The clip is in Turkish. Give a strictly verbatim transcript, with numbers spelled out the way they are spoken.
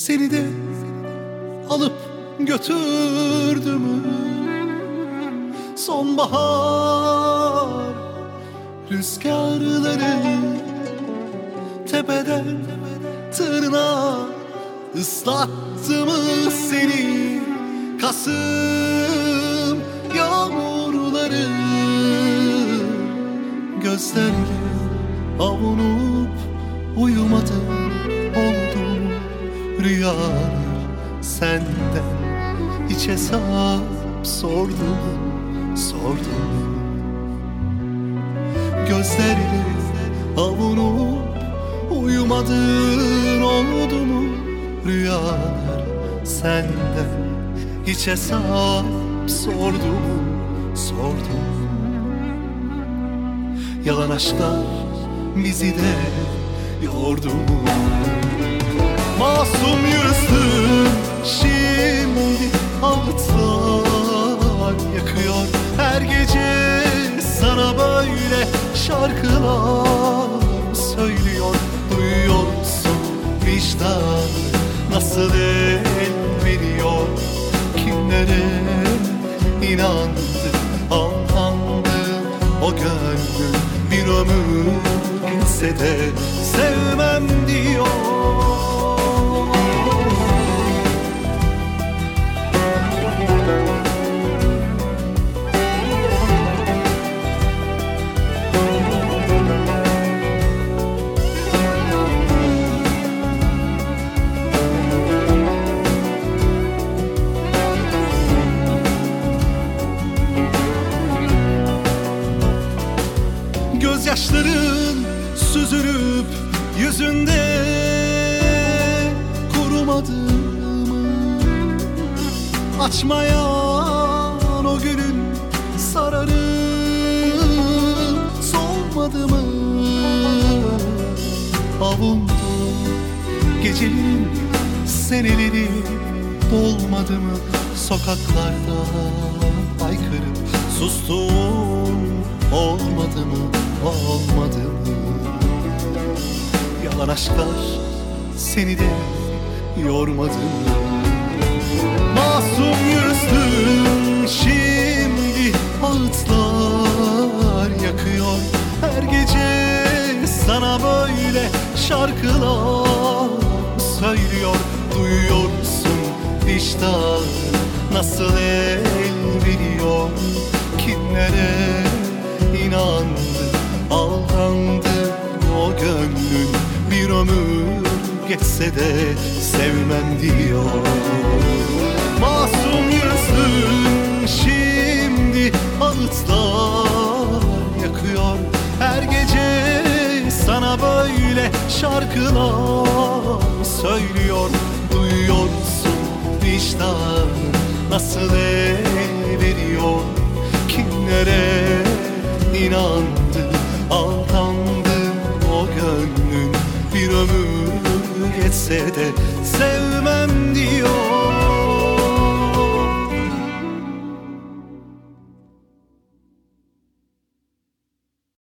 Seni de alıp götürdü mü? Sonbahar rüzgarları tepeden tırnağa ıslattı mı seni? Kasım yağmurları gözlerle avunup uyumadım, oldum rüyalar senden. Hiç hesap sordum, sordum. Gözlerle avunup uyumadın, oldu mu rüyalar senden. Hiç hesap sordum, sordum. Yalan aşklar bizi de yordu mu? Masum yüzlüm şimdi ağıtlar yakıyor. Her gece sana böyle şarkılar söylüyor. Duyuyorsun vicdan nasıl el veriyor? Kimlere inandı, aldandı o gönlüm? Bir ömür geçse de sevmem diyor. Gözyaşların süzülüp yüzünde kurumadı mı? Açmayan o gülün sararı solmadı mı? Avundu gecenin seneleri dolmadı mı? Sokaklarda haykırıp sustum, olmadı mı, olmadı mı? Yalan aşklar seni de yormadı mı? Masum yüzlüm şimdi ağıtlar yakıyor. Her gece sana böyle şarkılar söylüyor. Duyuyorsun vicdan nasıl el veriyor? Kimlere inandı, aldandı o gönlün? Bir ömür geçse de sevmem diyor. Masum yüzlüm şimdi ağıtlar yakıyor. Her gece sana böyle şarkılar söylüyor. Duyuyorsun vicdan nasıl el veriyor? Kimlere inandı, aldandı o gönlün? Bir ömür geçse de sevmem diyor.